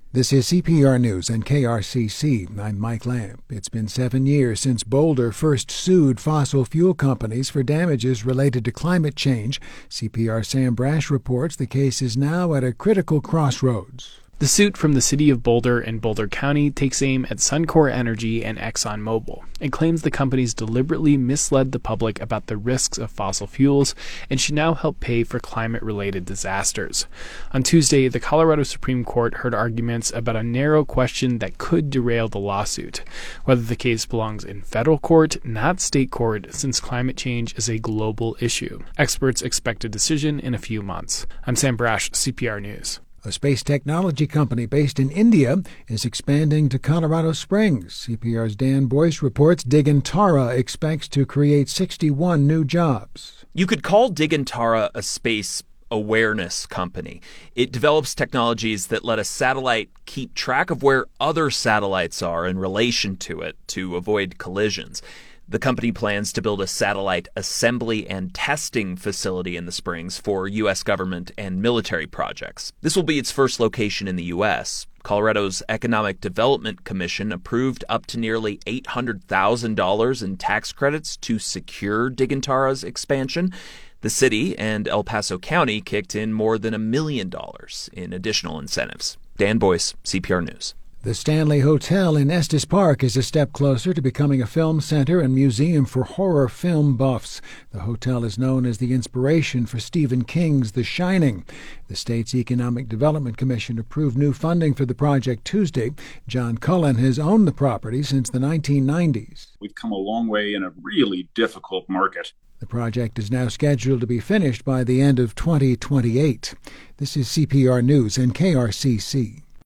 This is CPR News and KRCC. I'm Mike Lamb. It's been 7 years since Boulder first sued fossil fuel companies for damages related to climate change. CPR Sam Brash reports the case is now at a critical crossroads. The suit from the city of Boulder and Boulder County takes aim at Suncor Energy and ExxonMobil. It claims the companies deliberately misled the public about the risks of fossil fuels and should now help pay for climate-related disasters. On Tuesday, the Colorado Supreme Court heard arguments about a narrow question that could derail the lawsuit: whether the case belongs in federal court, not state court, since climate change is a global issue. Experts expect a decision in a few months. I'm Sam Brash, CPR News. A space technology company based in India is expanding to Colorado Springs. CPR's Dan Boyce reports Digantara expects to create 61 new jobs. You could call Digantara a space awareness company. It develops technologies that let a satellite keep track of where other satellites are in relation to it to avoid collisions. The company plans to build a satellite assembly and testing facility in the Springs for U.S. government and military projects. This will be its first location in the U.S. Colorado's Economic Development Commission approved up to nearly $800,000 in tax credits to secure Digantara's expansion. The city and El Paso County kicked in more than $1 million in additional incentives. Dan Boyce, CPR News. The Stanley Hotel in Estes Park is a step closer to becoming a film center and museum for horror film buffs. The hotel is known as the inspiration for Stephen King's The Shining. The state's Economic Development Commission approved new funding for the project Tuesday. John Cullen has owned the property since the 1990s. We've come a long way in a really difficult market. The project is now scheduled to be finished by the end of 2028. This is CPR News and KRCC.